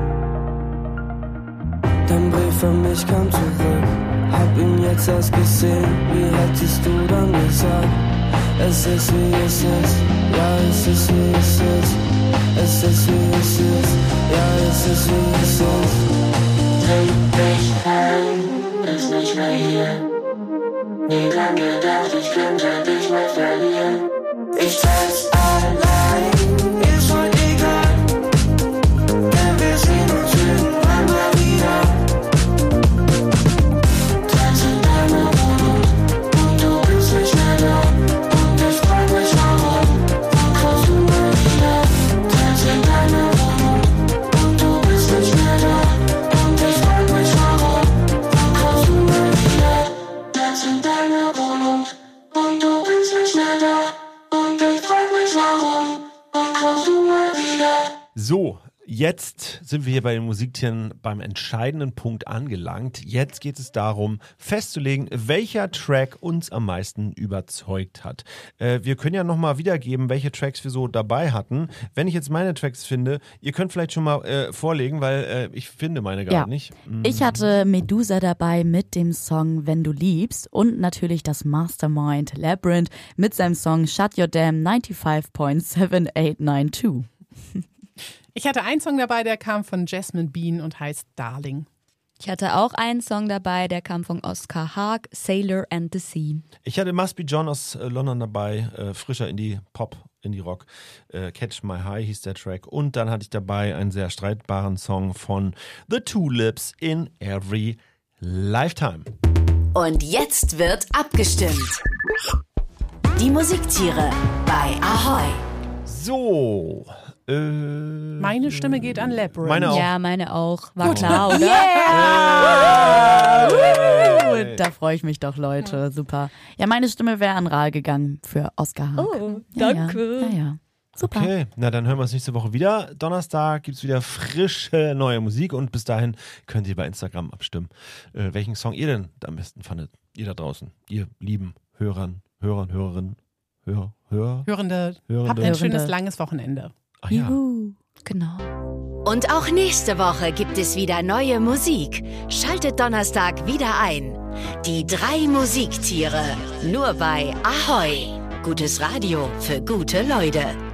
Dein Brief an mich kam zurück. Hab ihn jetzt erst gesehen. Wie hättest du dann gesagt? Es ist wie es ist. Ja, es ist wie es ist. Es ist wie es ist. Ja, es ist wie es ist. Bring mich heim, ist nicht mehr hier. Nie dran gedacht, ich könnte dich mal verlieren. Ich tanz allein, ist heute egal. Denn wir sehen uns irgendwann jetzt sind wir hier bei den Musiktieren beim entscheidenden Punkt angelangt. Jetzt geht es darum, festzulegen, welcher Track uns am meisten überzeugt hat. Äh, wir können ja nochmal wiedergeben, welche Tracks wir so dabei hatten. Wenn ich jetzt meine Tracks finde, ihr könnt vielleicht schon mal äh, vorlegen, weil äh, ich finde meine gar Ja. nicht. Mhm. Ich hatte Medusa dabei mit dem Song Wenn du liebst und natürlich das Mastermind Labyrinth mit seinem Song Shut Your Damn neunundneunzig Komma sieben acht neun zwei. Ich hatte einen Song dabei, der kam von Jasmine Bean und heißt Darling. Ich hatte auch einen Song dabei, der kam von Oscar Haag, Sailor and the Sea. Ich hatte Must Be John aus äh, London dabei, äh, frischer Indie-Pop, Indie-Rock. Äh, Catch My High hieß der Track. Und dann hatte ich dabei einen sehr streitbaren Song von The Tulips in Every Lifetime. Und jetzt wird abgestimmt. Die Musiktiere bei Ahoi. So. Äh, Meine Stimme geht an Labyrinth. Meine auch. Ja, meine auch. War klar, oder? Yeah! Da freue ich mich doch, Leute. Super. Ja, meine Stimme wäre an Rahl gegangen für Oscar Haag. Oh, Ja, danke. Ja, ja, ja. Super. Okay, na dann hören wir uns nächste Woche wieder. Donnerstag gibt es wieder frische neue Musik und bis dahin könnt ihr bei Instagram abstimmen, äh, welchen Song ihr denn am besten fandet. Ihr da draußen, ihr lieben Hörern, Hörern, Hörerinnen, Hörer, Hörer. Hörende, Hörende. habt ein Hörende. schönes langes Wochenende. Ach ja. Juhu. Genau. Und auch nächste Woche gibt es wieder neue Musik. Schaltet Donnerstag wieder ein. Die drei Musiktiere. Nur bei Ahoi. Gutes Radio für gute Leute.